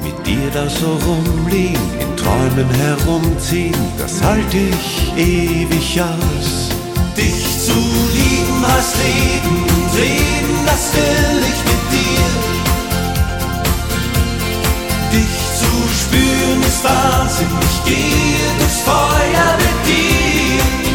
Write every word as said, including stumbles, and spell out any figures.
mit dir da so rumliegen, in Träumen herumziehen, das halte ich ewig aus. Dich zu lieben heißt Leben und Leben, das will ich mit dir. Dich zu spüren ist Wahnsinn, ich gehe durchs Feuer mit dir.